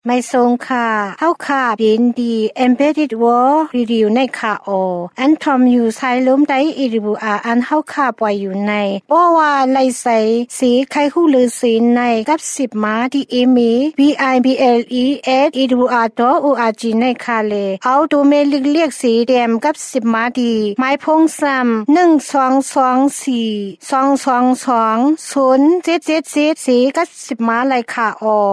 ไม่ทรงค่ะเฮาค่ะยินดี Embedded World Review ในค่ะอันทอมอยู่ใช้ล้มได้อีริบูอันเฮาค่ะปล่อยอยู่ในบ่ว่าไลใส่สีไข่ฮู้ลือสีในกับ10มาที่อีมี bibles@edwr.org ในค่ะเลเอาดูเมลิกเรียกสีแดมกับ10มาดีไม้พงซ้ำ1224 222 0777สีกับ10มาเลยค่ะ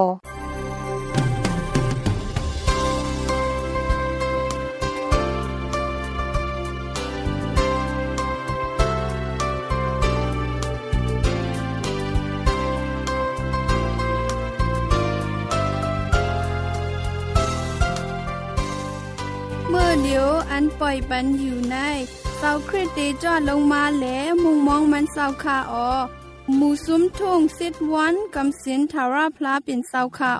เมื่อเดียวอันปล่อยปันอยู่ในเสาคริสต์จอดลงมาแล้วมุงมองมันเสาคาหมู่ซุ้มทุ่งซิดวันกำสินทาราพลาเป็นเสาคา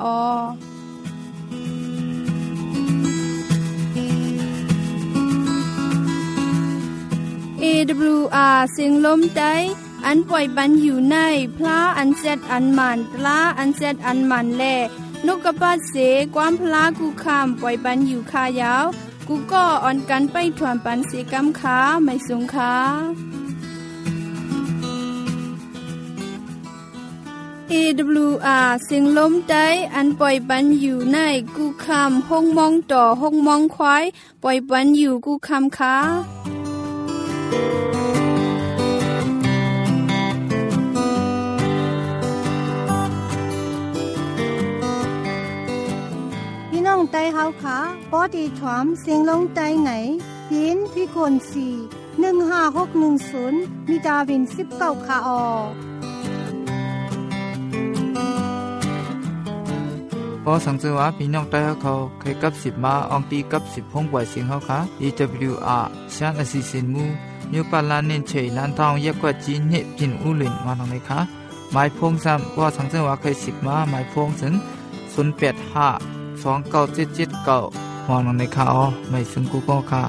AWR เสียงลมได้อันปล่อยปันอยู่ในพลาอันเซตอันมันตลาอันเซตอันมันแลนกกระปาดเสความพลากูคำปล่อยปันอยู่คายาวกูก็อ่อนกันไปถวนปันเสกำขาไม่สูงขาAWR เสียงลมได้อันปล่อยปันอยู่ในกูคำห้องมองต่อห้องมองควายปล่อยปันอยู่กูคำขาน้องไต้เฮาค่ะปอดีถวมเสียงลงไต้ไหนยินพี่คน4 15610มีดาวิน19ค่ะพอสังเกตว่าพี่น้องไต้เขาเคยกับ10มาอองตีกับ10ห้องปล่อยเสียงเฮาค่ะ EWR ชานอสิสินมูนิวปาลานินเชยลันทองยักกว่าจีนเนปินอุลินมาทางไหนคะหมายพงซ้ำว่าสังเกตว่าเคย10มาหมายพงถึง085297779มองในข่าวไม่ซึ่งกูก็ค่ะ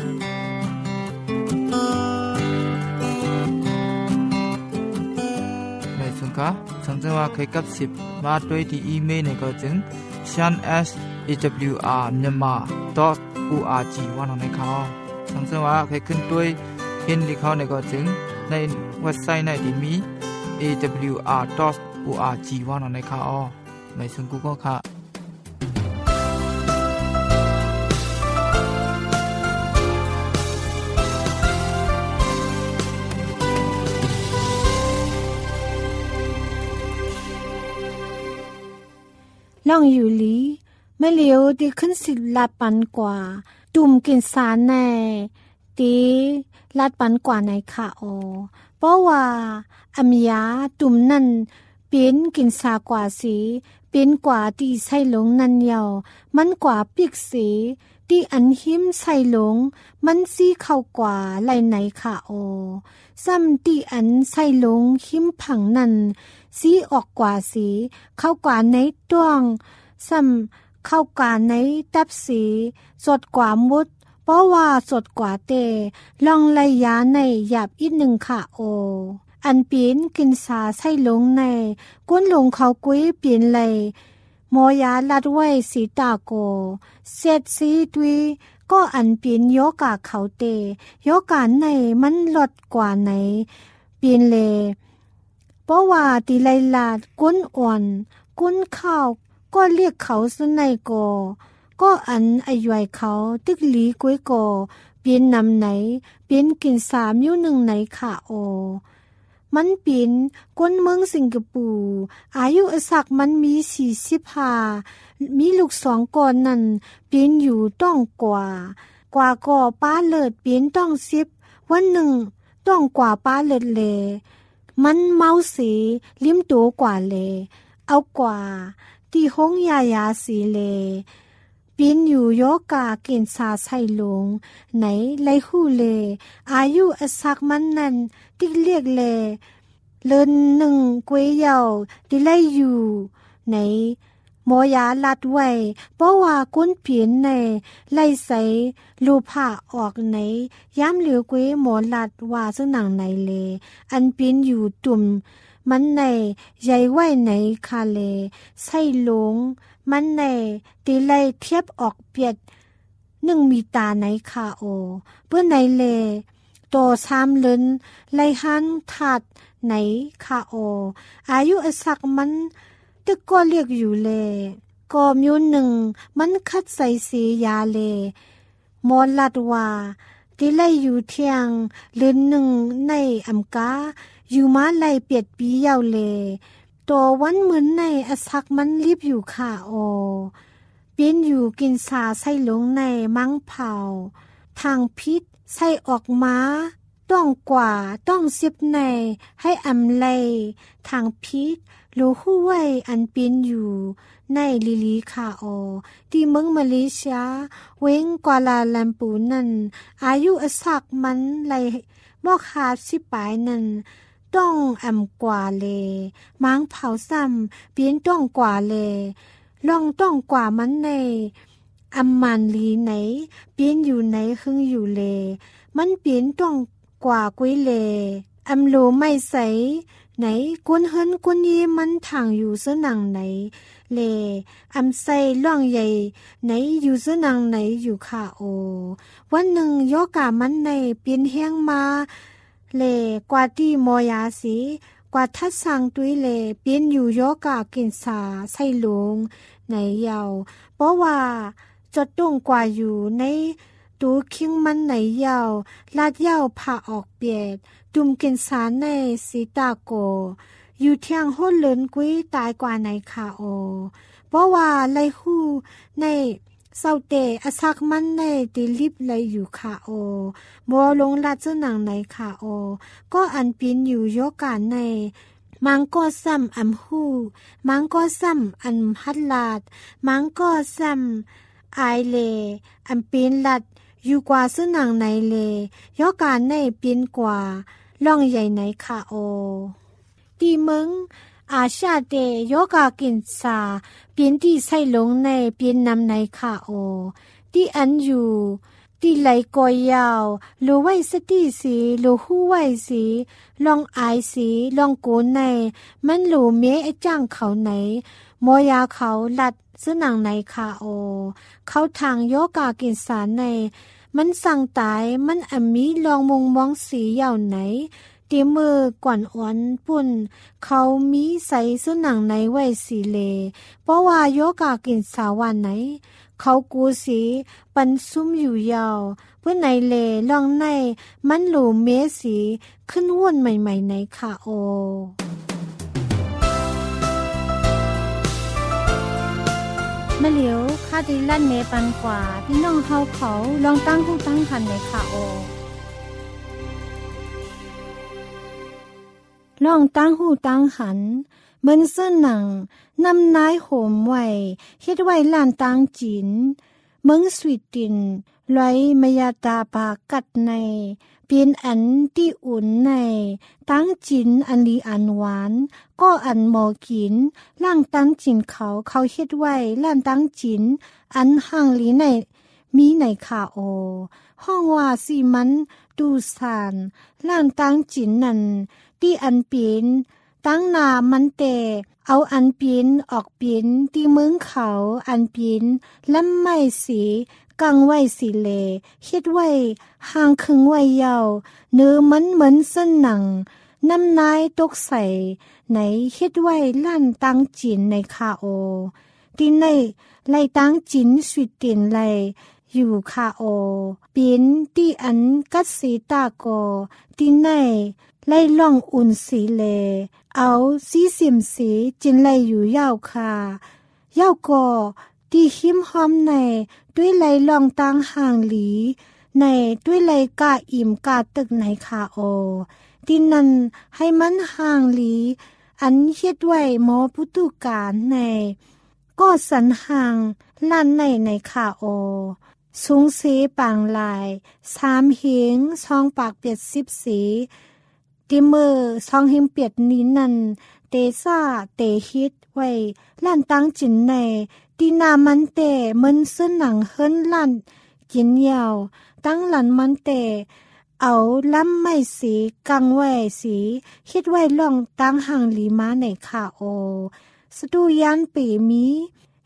ไม่ซึ่งค่ะสังเกตว่าเคยกับ10มาด้วยที่อีเมลในก็จึง shan@awr.myanmar.org ว่าในข่าวสังเกตว่าเคยขึ้นด้วยเห็นที่เขาในก็จึงในเว็บไซต์ในที่มี awr.org ว่าในข่าวไม่ซึ่งกูก็ค่ะล่องอยู่ลีไม่เลียวดีขึ้น10 ลาดปันกว่าตุ่มกินสารแน่ตีลาดปันกว่าในค่ะเพราะว่าอำยาตุ่มนั่นเป็นกินสากว่าสีเป็นกว่าที่ใส่หลงนั่นเยามันกว่าปีกสีที่อันหิมใส่หลงมันสีเข้ากว่าไหลไหนค่ะซ้ำที่อันใส่หลงหิมผังนั่นสีออกกว่าสีเข้ากว่าในต้วงซ้ำเข้ากว่าในตับสีสดกว่ามุดเพราะว่าสดกว่าเตลองไลยาในหยาบอีกหนึ่งค่ะอันเปลี่ยนกินสาใส่ลงในก้นลงเขากุ้ยเปลี่ยนเลยโมยาลัดไว้สีตาโกเสร็จสีตุยก็อันเปลี่ยนโยกาเขาเตโยกาในมันลดกว่าไหนเปลี่ยนเลยเพราะว่าตีไลลาดก้นอ่อนก้นข้าวก็เรียกเขาสนในก็อันอายุเขาตึกหลีกุ้ยเปลี่ยนนำไหนเปลี่ยนกิน3อยู่หนึ่งไหนค่ะมันเป็นคนเมืองสิงคโปร์อายุสักมันมี45มีลูก2คนนั่นเป็นอยู่ต้องกว่าก่อป้าเลิศเป็นต้อง10วันหนึ่งต้องกว่าป้าเลิศเลมันเมาสีลิ้มโตกว่าเลเอากว่าที่ห้องยาสีเลเป็นอยู่โยกาเกณฑ์สาใส่ลงไหนไลหูเลอายุสักมันนั่นที่เรียกเลเลินหนึ่งกวยเยาที่ไลอยู่ไหนโมยาลัดไว้เพราะว่าก้นเปลี่ยนในไล่ใส่ลูผ้าออกไหนย้ำเหลียวกวยหมอลัดว่าซึ่งหนังไหนเลอันเป็นอยู่ตุ่มมันในใหญ่ไว้ไหนคาเลใส่ลงมันในตีไลเทียบออกเปียด1มีตาไหนค่ะโอเพื่อไหนเลโต3ลึนไลหันถัดไหนค่ะโออายุอสักมันตึกก็เรียกอยู่เลก็มิว1มันคัดใส่สียาเลมอลัดว่าตีไลอยู่เที่ยงลึน1ในอำกาอยู่มาไลเปียดปียาวเลตัววันเหมือนในอสักมันรีบอยู่ค่ะโอเป็นอยู่กินสาใส่ลงในมังเผาทางพิษใส่ออกมาต้องกว่าต้องเสียบในให้อำไลทางพิษรู้หู้ไว้อันเป็นอยู่ในลิลีค่ะโอที่เมืองมาเลเซียเว้งกวาลาลัมปูนั่นอายุอสักมันไลบอกหา10 ปลายนั่นต้องอำกว่าเลมังเผาซ้ำเปลี่ยนต้องกว่าเลลองต้องกว่ามันในอำมันลีไหนเปลี่ยนอยู่ไหนครึ่งอยู่เลมันเปลี่ยนต้องกว่ากุ้ยเลอำโลไม่ใสไหนกวนเฮินกวนยีมันทางอยู่เสนังไหนเลอำใส่ล่องใหญ่ไหนอยู่เสนังไหนอยู่ค่ะโอวันหนึ่งโยกามันในเปลี่ยนแห้งมาเลกว่าที่มอยาสีกว่าทัดสังตุยเลเปลี่ยนอยู่โยกากินสาใส่ลงในเยาเพราะว่าจดตรงกว่าอยู่ในตูคิงมันในเยาลาดเยาผ่าออกเปียดตุ่มกินสาในสีตาโกอยู่เที่ยงโหดเลินกุ้ยตายกว่าในคาโอเพราะว่าไลหู้ในเศร้าเตอสักมันในตีลิบเลยอยู่ค่ะโอบัวลงลาดเจ้าหนังในค่ะโอก็อันปีนอยู่โยกาในมังก็ซ้ำอำหูมังก็ซ้ำอันฮัดลาดมังก็ซ้ำไอเลอันปีนลัดอยู่กว่าเจ้าหนังในเลโยกาในปีนกว่าล่องใหญ่ในค่ะโอตีเมืองอาชาเตโยกากินซาเปลี่ยนที่ใส่ลงในเปลี่ยนนำในค่ะโอที่อันอยู่ที่ไหลกอยยาวหรือไว้สติสีหรือหู้ไว้สีลองอายสีลองโกนในมันหลูเมไอจ้างเขาไหนมอยาเขาลัดสนังในค่ะโอเขาทางโยกากินสาในมันสั่งตายมันอมีลองมงมองสียาวไหนตีมือกว่านอ่อนปุ่นเขามีใส่สุนังในไว้สีเลเพราะว่าโยกากินสาวันไหนเขากูสีปันซุ่มอยู่ยาวเพื่อในเลลองในมันหลูเมสีขึ้นวนใหม่ๆในค่ะโอมะเหลียวคาดิลั่นเนปันกว่าพี่น้องเฮาเขาลองตั้งผู้ตั้งคันในค่ะโอลองตั้งหูตั้งหันเหมือนเสื้อหนังนำนายโหมไว้เฮ็ดไว้ลานตั้งจีนเมืองสวีตินไว้มายาตาปากัดในเป็นอันที่อุ่นในตั้งจีนอันดีอันหวานก็อันหมอกินล่างตั้งจีนเขาเฮ็ดไว้ลานตั้งจีนอันห่างลีในมีในขาโอห้องว่าสิมันดูสานล่างตั้งจีนนั่นที่อันเปลี่ยนตั้งนามันแต่เอาอันเปลี่ยนออกเปลี่ยนที่เมืองเขาอันเปลี่ยนและไม่สีกังไว้สีเลเฮ็ดไว้ห่างครึ่งไว้ยาวเนื้อมันเหมือนเส้นหนังน้ำนายตกใส่ไหนเฮ็ดไว้ลั่นตั้งจีนในคาโอที่ในไล่ตั้งจีนสวีเดนไลอยู่คาโอเป็นที่อันกัดสีตาโกที่ในไล่ล่องอุ่นสีเลเอาสีสิมสีจินไล่อยู่ยาวคายาวก่อที่หิมหอมในด้วยไล่ล่องตั้งห่างหลีในด้วยไล่กาอิ่มกาตึกในคาโอที่นั่นให้มันห่างหลีอันเฮ็ดไว้หมอพุตุการในก็สันห่างลั่นในคาโอสูงสีปางลาย3เหียง2ปากเปียด10สีติมือ2หิมเปียดนี้นั่นเตซ่าเตฮิตไว้ลั่นตั้งจินในตีนามันเตมันซึ่งหนังเฮิรนลั่นกินยาวตั้งหลันมันเตเอาล้ำไม่สีกังไว้สีคิดไว้ล่องตั้งห่างลีมาในคาโอสตูยานปีมี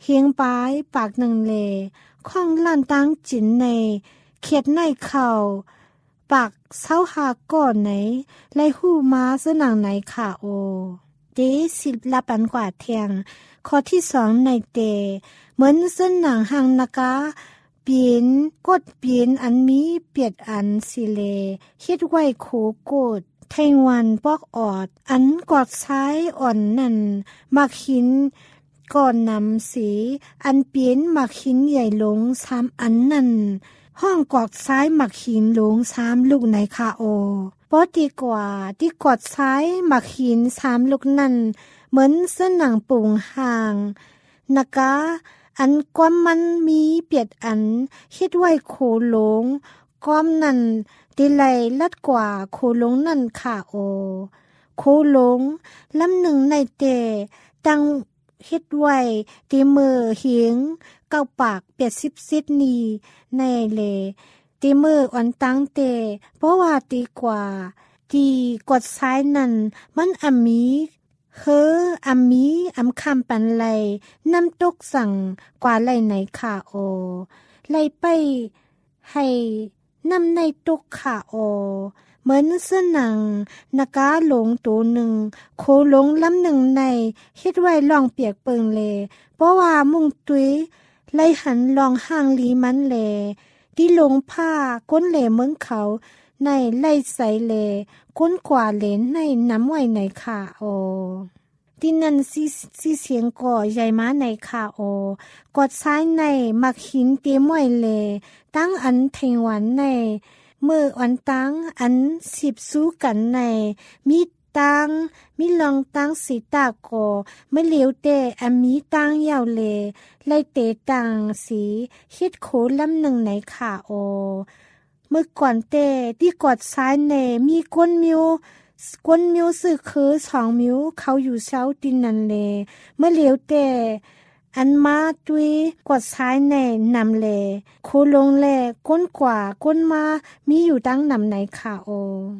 เฮียงปายปากหนึ่งเลข้องลั่นตั้งจินในเขียดในเข่าปากเศร้าหาก่อนไหนไล่หูมาสนังไหนค่ะโอเดสิลปันกว่าเทียงข้อที่2ในเตเหมือนสนังหังนากาเปลี่ยนกดเปลี่ยนอันมีเปียดอันสิเลคิดไว้โคกดไทวันปอกออดอันกอดซ้ายอ่อนนั่นมักหินก่อนนำสีอันเปลี่ยนมักหินใหญ่ลง3อันนั่นห้องกอดซ้ายมักหินลง3ลูกในคาโอปอดีกว่าที่กอดซ้ายมักหิน3ลูกนั่นเหมือนเส้นหนังปุงห่างนากาอันความมันมีเปียดอันคิดไว้โคหลงความนั่นติไลลัดกว่าโคหลงนั่นค่ะโอโคหลงลำหนึ่งในเตตั้งเฮ็ดไว้ตีมือเหียงเก้าปากเปียด10 นีในเลตีมืออ่อนตั้งเตเพราะว่าตีกว่าตีกดซ้ายนั่นมันอมีอัมมีอัมคำปันไลน้ำตกสั่งกว่าไลไหนค่ะโอไลไปให้น้ำในตกค่ะโอเหมือนเสื้อหนังนากาหลงตัวหนึ่งโคหลงลำหนึ่งในเฮ็ดไว้ลองเปียกเปิงเลเพราะว่ามุ่งตุ้ยไลหันลองห่างลีมันเลที่ลงผ้าก้นเหลเมืองเขาในไล่ใสเลก้นกว่าเลนในน้ำไว้ในค่ะโอที่นั่นซีเสียงก่อใหญ่มาในค่ะโอกดซ้ายในมักหินเตี้ยมวยเลตั้งอันเทงหวันในมืออันตั้งอัน10สู้กันในมีตังมีลองตังสีตาโกไม่เหลียวเตอันมีตังยาวเลไล่เตตังสีคิดโคลำหนึ่งในค่ะโอเมื่อก่อนเตที่กดซ้ายในมีก้นมิวสื่อคือ2 มิวเขาอยู่เช้าดินนันเลเมื่อเหลียวเตอันมาตุยกดซ้ายในนำเลโคลงแลก้นกว่าก้นมามีอยู่ตั้งนำไหนค่ะโอ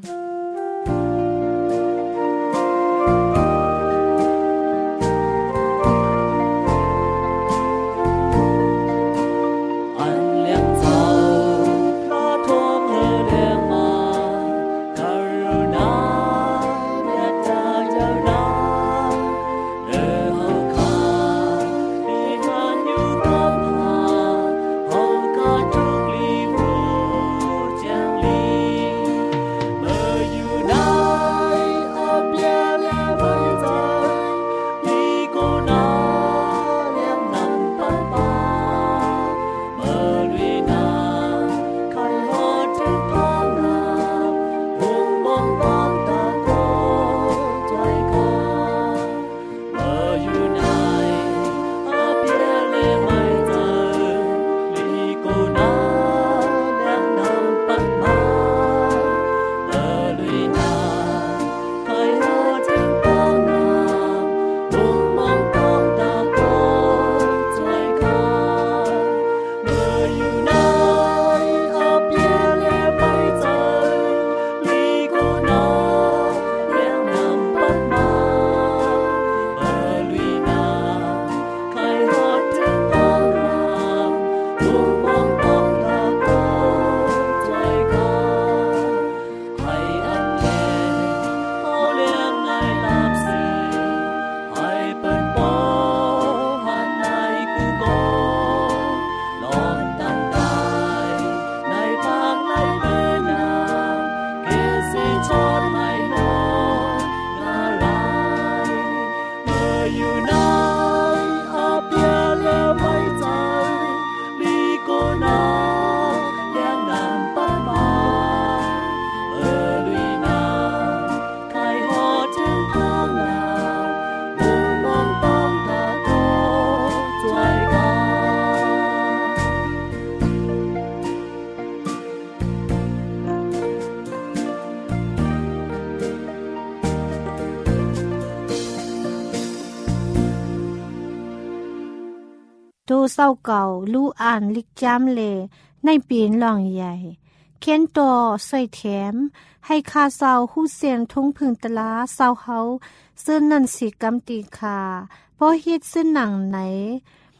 โตเศร้าเก่าลู่อ่านลิกจามเลในปีนหล่องใหญ่เค้นต่อใส่แถมให้คาเศร้าหู้เสียงทงพึงตะลาเศร้าเฮาเสื้อนันสีกำตีคาเพราะเฮ็ดเสื้อหนังไหน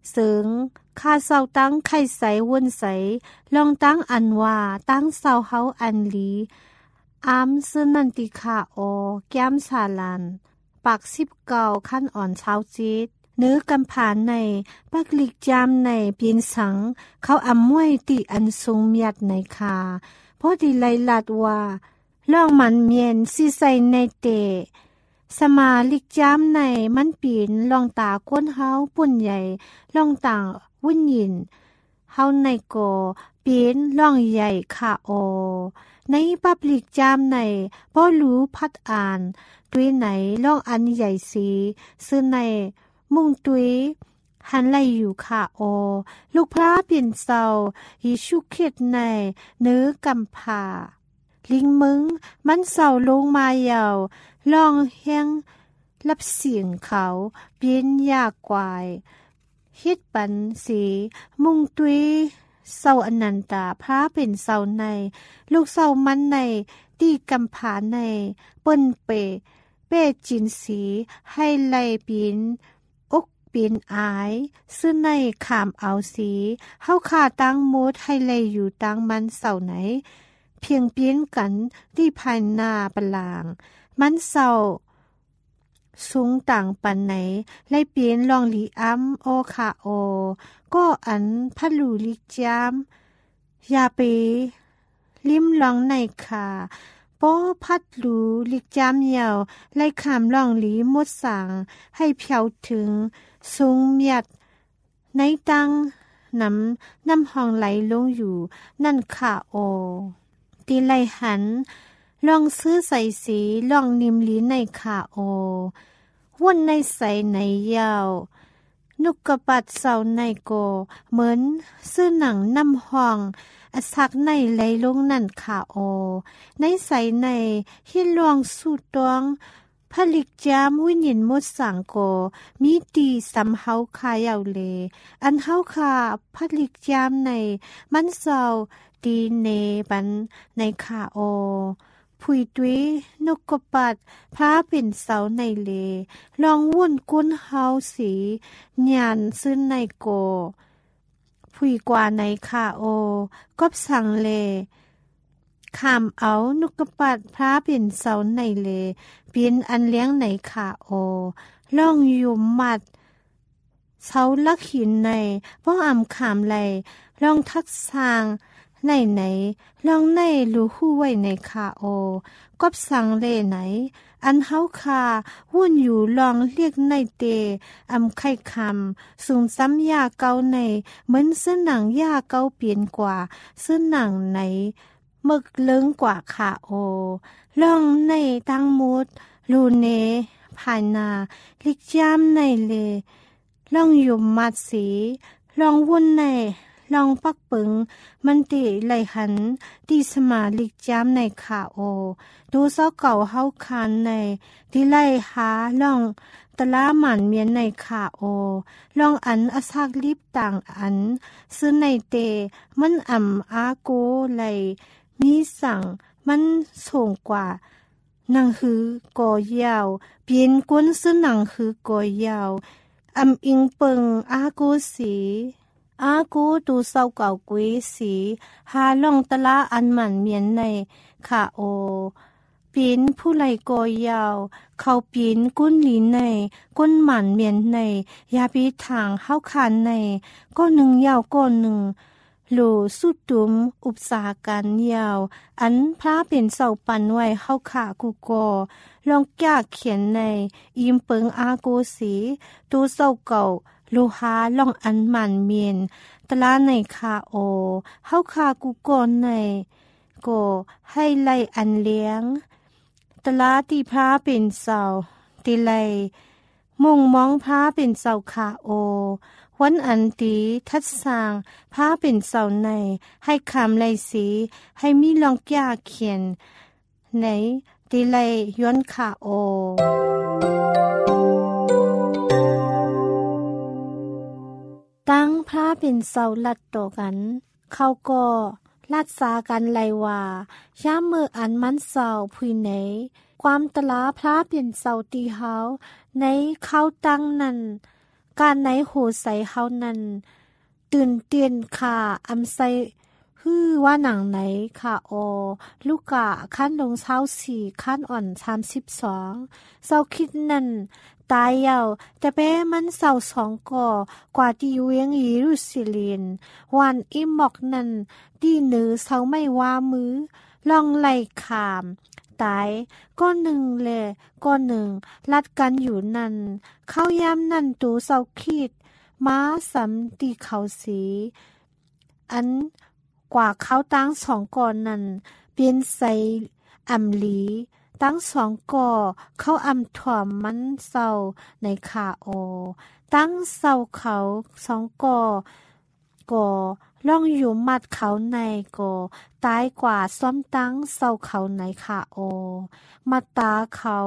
ซึ่งข้าเศร้าตั้งไข่ใสวนใสลองตั้งอันว่าตั้งเศร้าเฮาอันลีอามซึนันติคาโอแก้มสาลันปาก19ขั้นอ่อนเช้าจีดเนื้อกำผานในปักลิกจามในเปียนสังเขาอำมวยติอันสูงเมียดในคาพอดีไลลัดว่าล่องมันเมียนสิใส่ในเตสมาลิกจามในมันปีนลองตาก้นเฮาปุ่นใหญ่ลองต่างวุ่นยินเฮาในโกปีนลองใหญ่ค่ะโอในปับลิกจามในบ่รู้พัดอ่านตุยไหนลองอันใหญ่สีซึ่งในมุ่งตุยหันไหลอยู่ค่ะโอลูกพระเปลี่ยนเศร้ายิชุเข็ดในเนื้อกำผาลิงมึงมันเศร้าลงมายาวลองแห้งรับเสียงเขาเปลี่ยนยากกวายเฮ็ดปันสีมุ่งตุยเศร้าอนันตาพระเป็นเศร้าในลูกเศร้ามันในตีกำผาในเปิ้นเป้จินสีให้ไล่ปีนอกปีนอายซึ่งในขามเอาสีเฮาขาตั้งมูดให้ไล่อยู่ตั้งมันเศร้าไหนเพียงเปลี่ยนกันที่ภายหน้าปลางมันเศร้าสูงต่างปันไหนไล่เปลี่ยนลองลีอ้ำโอคาโอก็อันพัลูลิจามอย่าไปลิ้มลองในขาป้อพัดหลูลิกจามยาวไล่ขามลองหลีมดสังให้เพียวถึงสูงเมียดในตังน้ำห้องไหลลงอยู่นั่นค่ะโอตีไลหันลองซื้อใส่สีลองนิมลีในขาโอวนในใส่ในยาวนุกกระปัดเสาในโกเหมือนซื้อหนังน้ำห้องอสักในไหลลงนั่นขาโอในใส่ในฮิลวงสูตวงผลิกจามวิญญาณมดสังโกมีตีสำเฮาคายาวเลอันเฮาคาผลิกจามในมันเศร้าดีเนบันในขาโอผุยตุยนกกปัดพระเป็นเสาในเลลองวุ่นกุ้นเฮาสีญาณซึ่งในโกผุยกว่าในขาโอกบสั่งเลขามเอานกกปัดพระเป็นเสาในเลเปลี่ยนอันเลี้ยงในขาโอลองยุมมัดเสาลักหินในป้องอำขามไหลลองทักสางไหนลองในรู้หู้ไว้ในคาโอกบสังเลไหนอันเฮาคาวุ่นอยู่ลองเรียกในเตอำไข่คำสูงซ้ำยาเกาในเหมือนเสื้อหนังยาเกาเปลี่ยนกว่าเสื้อหนังไหนหมึกเลิ้งกว่าคาโอลองในตั้งมุดลูเนภายนาลิกยามในเลลองยุมมัดสีลองวุ่นในลองปักปึงมันติไหลหันตีสมาลิกจามในขาโอดูเศร้าเก่าเฮาคานในที่ไล่หาลองตะลาหมันเมียนในขาโอลองอันอสักลิบต่างอันซื้อในเตมันอาโกไหลมีสั่งมันส่งกว่านังหือกอยาวเปลี่ยนก้นซื้อนังหือกอยาวอิงเปิงอาโกสีอากูตูเศร้าเก่ากุยสีหาล่องตะละอันหมันเมียนในขาโอปีนผู้ไหลกอยาวเขาปีนกุ้นหลีในก้นหมันเมียนในยาปีทางเข้าคานในก้อนหนึ่งยาวก้อนหนึ่งโหลสุดตุมอุปสาการยาวอันพระเป็นเสาปันไว้เข้าขากูกอลองแก้เขียนในอิมเปิงอากูสีตูเศร้าเก่าลูหาล่องอันหมันเมียนตะลาในคาโอเฮาคากูก่อนในโกให้ไล่อันเลี้ยงตะลาที่พระเป็นเสาติไลมุ่งมองพระเป็นเสาคาโอวันอันตีทัดสางพระเป็นเสาในให้คำไลสีให้มีลองแก้เขียนในติไลย้อนคาโอตั้งพระเป็นเสาลัดต่อกันเขาก็ลัดสากันไลว่าย่ามมืออันมันเสาพุยไหนความตะลาพระเป็นเสาตีเฮาในเขาตั้งนั้นการในโหใส่เฮานั้นตื่นเตียนค่ะอำไซฮือว่าหนังไหนค่ะลูกกะขั้นลงเช้า4ขั้นอ่อน32เศร้าคิดนั่นตายยาวแต่เป้มันเศร้า2ก่อกว่าที่เวียงเยรูซาเล็มวันอิมอกนั่นดีเหนือเศร้าไม่ว่ามือลองไล่ขามตายก้อนหนึ่งแลก้อนหนึ่งลัดกันอยู่นั่นเข้ายามนั่นตูเศร้าคิดม้าสำตีเขาสีอันกว่าเขาตั้ง2ก่อนนั้นเปลี่ยนใส่อำลีตั้ง2ก่อเขาอำถ่วมมันเศร้าในขาตั้งเศร้าเขา2ก่อล่องอยู่มัดเขาในก่อตายกว่าซ้อมตั้งเศร้าเขาในขามาตาเขา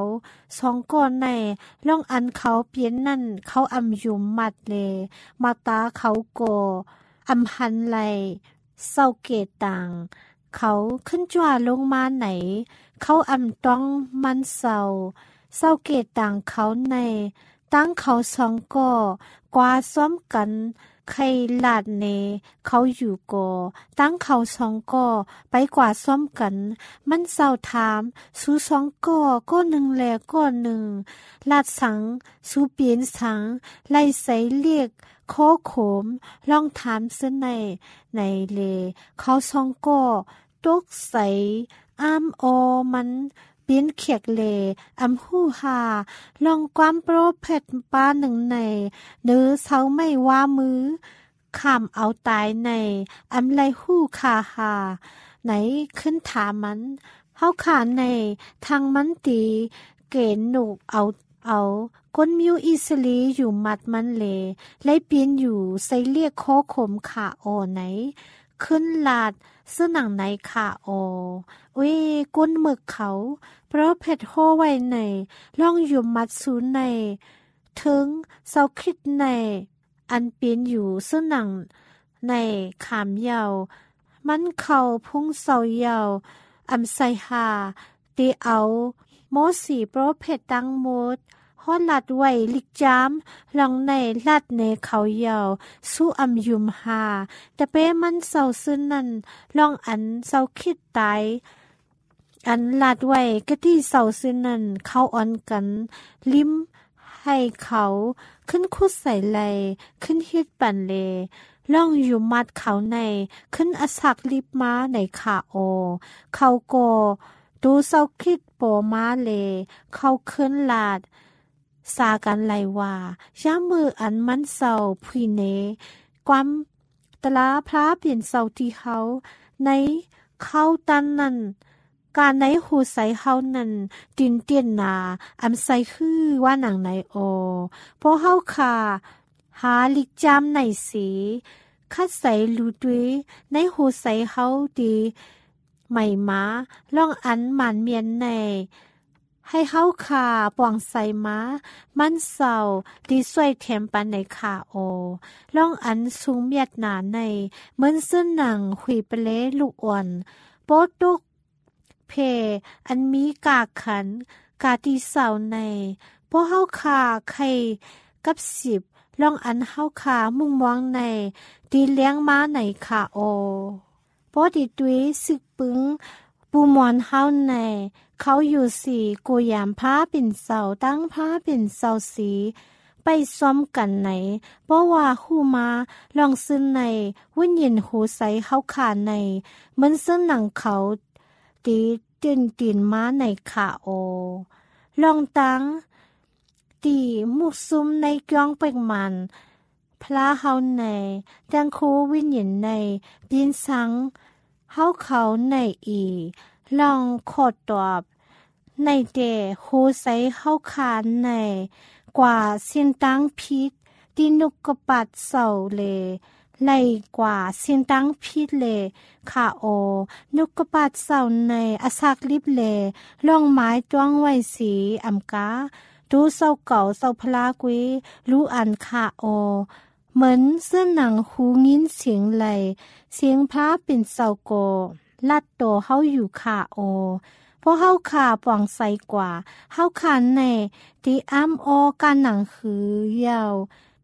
2ก่อในล่องอันเขาเปลี่ยนนั่นเขาอำอยู่มัดเลมาตาเขาก่ออำหันไหลเศร้าเกตังเขาขึ้นจ้าลงมาไหนเขาอำต้องมันเศร้าเกตังเขาในตั้งเขา2ก่อกว่าซ้อมกันใครลาดเนเขาอยู่ก่อตั้งเขา2ก่อไปกว่าซ้อมกันมันเศร้าถามสู้2ก่อก็หนึ่งแลก็หนึ่งลาดสังสู้เปลี่ยนสังไล่ใส่เรียกโคโขมลองถามเสในเลเขา2ก่อตกใส่อ้ามมันเปลี่ยนเขียกเลอำหู้หาลองความโปรเพชป้าหนึ่งในเนื้อเศร้าไม่ว่ามือข้ามเอาตายในอำไลหู้คาหาไหนขึ้นถามมันเฮาขาในทางมันตีเกณฑ์หนุเอาก้นมิวอิสลีอยู่มัดมันเลไล่เปลี่ยนอยู่ใส่เรียกโคขมขาไหนขึ้นลาดเสื้อหนังไหนขาก้นหมึกเขาเพราะเพชรโฮไว้ในล่องอยู่มัดศูนย์ในถึงเศร้าคิดในอันเปลี่ยนอยู่เสื้อหนังในขามยาวมันเขาพุ่งเศร้ายาวอำไซหาตีเอาโมสีโปรเพชรตั้งหมดฮอดลัดไว้ลิกจามลองในลัดในเขายาวสู้อำยุมหาแต่เป้มันเศร้าซึ้นนั่นลองอันเศร้าคิดตายอันลัดไว้ก็ที่เศร้าซึ้นนั่นเขาอ่อนกันลิ้มให้เขาขึ้นคุดใส่ไหลขึ้นเฮ็ดปั่นเลล่องอยู่มัดเขาในขึ้นอสักลิบม้าในขาเขาโกดูเศร้าคิดโปม้าเลเขาขึ้นลาดสากันไหลว่าย่ามืออันมันเศร้าพุยเนความตลาพระเปลี่ยนเศร้าที่เขาในเขาตันนั่นการในหูใสเฮานั่นตินเตียนนาอำใสคือว่าหนังในเพราะเฮาค่ะหาลิกจามในสีคัดใสลูด้วยในหูใสเฮาดีไม่มาล่องอันหมันเมียนในให้เฮาขาปวงใส่ม้ามันเศร้าดีสวยเทมปันในขาล่องอันสูงเมียดหนาในเหมือนเสื้อหนังขุยเปเลลูกอ่อนโปตุกเพอันมีกาขันกาตีเศร้าในพวกเฮาขาไข่กับ10ล่องอันเฮาขามุ่งมองในดีเลี้ยงม้าในขาพอดีตุยสึกปึงปูมอนเฮาในเขาอยู่4กูยามผ้าเป็นเสาตั้งผ้าเป็นเสาสีไปซ้อมกันไหนเพราะว่าคู่มาลองซึ้นในวิญญาณหูใสเขาขาในเหมือนซึ้นหนังเขาตีตีนม้าในขาลองตั้งตีมุกซุมในกล้องเป็กมันพระเฮาในดังโควิญญาณในปีนสังเฮาเขาในลองขอดตอบในเดโฮไซเฮาคานในกว่าเสียนตังพิษที่นุกกปัดเศร้าเลไล่กว่าเสียนตังพิษเลขานุกกปัดเศร้าในอสักลิบเลล่องไม้จ้วงไว้สีอำกาดูเศร้าเก่าเศร้าพลากุยรู้อันขาเหมือนเสื้อหนังหูงิ้นเสียงไหลเสียงพระเป็นเศร้าโกลัดโตเฮาอยู่ขาเพราะเฮาขาปว่างใสกว่าเฮาขาในที่การหนังคือยาวเพ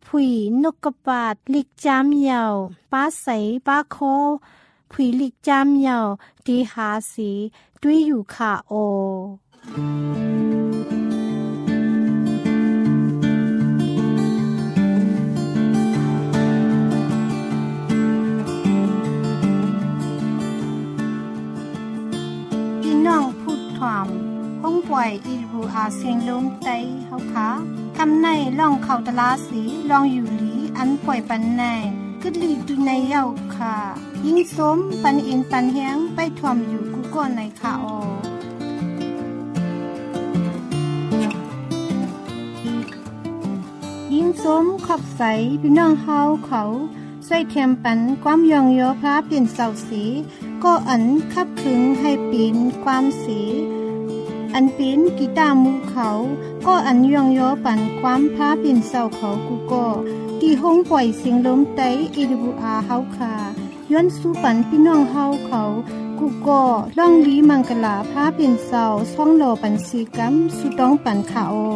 ผุยนกกระปาดลิกจามเหยาป้าใสป้าโคผุยลิกจามเหยาดีหาสีด้วยอยู่ค่ะโอพี่น้องพูดความห้องปล่อยอีรูอาเสียงลมไตเฮาค่ะคำในล่องเข้าตลาสีลองอยู่หลีอันปล่อยปันในกึดลีดูในเย้าค่ะยิ่งสมปันเอ็นปันแฮงไปถ่วมอยู่กูก่อนในค่ะออยิ่งสมขอบใสพี่น้องเฮาเขาใส่เทียมปันความยองโยพระเปลี่ยนเสาสีก็อันคับถึงให้ปีนความสีอันเป็นกีตาร์มูเขาก็อันยองโยปันความพระเปลี่ยนเสาเขากูก็ที่ห้องปล่อยเสียงลมไตAWRเฮาค่ะย้อนสู้ปันพี่น้องเฮาเขากูก็ล่องลีมังกลาพระเปลี่ยนเสาช่องโลปันสีกัมสุต้องปันค่ะโอ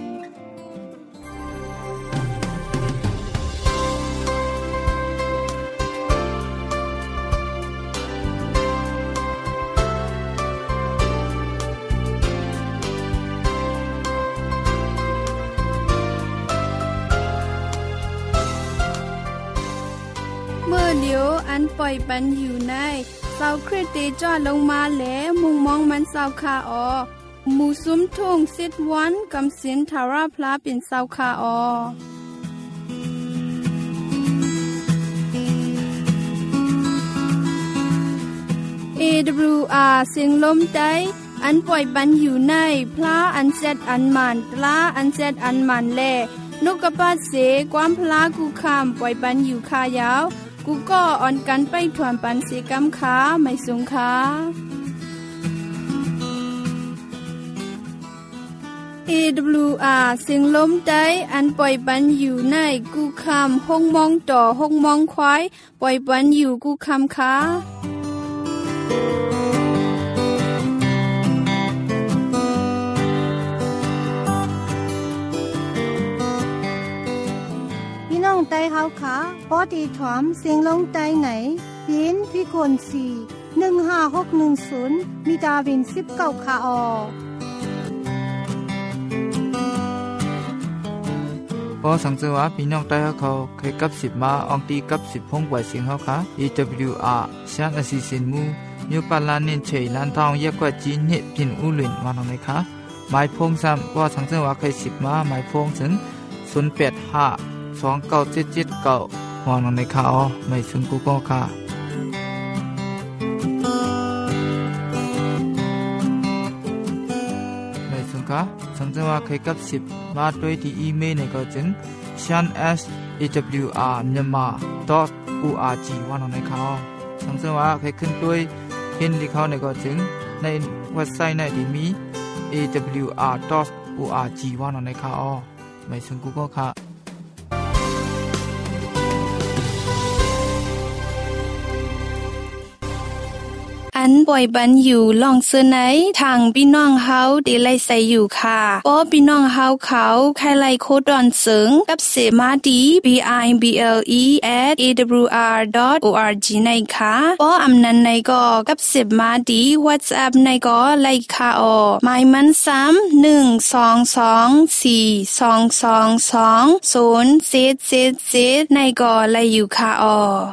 เดี๋ยวอันปล่อยปันอยู่ในเสาคริสเตจอดลงมาแล้วมุงมองมันเสาคาออหมู่ซุ้มทุ่งซิดวันกำสินทาราพลาเป็นเสาคาออAWR เสียงลมใจอันปล่อยปันอยู่ในพลาอันเซตอันมันตลาอันเซตอันมันแลนกกระปาดเสความพลากูคำปล่อยปันอยู่คายาวกูก็อ่อนกันไปถวนปันสีกำขาไม่สูงขาAWR เสียงลมใจอันปล่อยปันอยู่ในกูคำห้องมองต่อห้องมองควายปล่อยปันอยู่กูคำขาไตเฮาค่ะปอดีถอมเสียงลงไตไหนปีนพี่คน4156110มีดาวิน19ค่ะออพอสังเกตว่าพี่น้องไต้เขาเคยกับ10มาอองตีกับ10ห้องปล่อยเสียงเฮาค่ะ AWR ชานอสิสินมูนิวปาลานินเฉยลานทองแยกกว่าจีนเฮปินอุลินมาทางไหนคะหมายพงซ้ำว่าสังเกตว่าเคย10มาหมายพงถึง085297779มองในข่าวไม่ซึ่งกูก็ค่ะไม่ซึ่งค่ะสังเกตว่าเคยกับ10มาด้วยที่อีเมลในก็จึง shanawr.myanmar.org ว่าในข่าวสังเกตว่าเคยขึ้นด้วยเห็นที่เขาในก็จึงในเว็บไซต์ในที่มี awr.org ว่าในข่าวไม่ซึ่งกูก็ค่ะอันป่อยบันอยู่ลองเสื้อไหนทางพี่น้องเฮาได้ไล่ใส่อยู่ค่ะป้อพี่น้องเฮาเขาใครไล่โคดอนเสิงกับเสมาดี bible@awr.org ในค่ะป้ออำนันในก็กับเสมาดี WhatsApp ในก็ไล่ค่ะออหมายมัน3122422207777ในก็ไล่อยู่ค่ะออ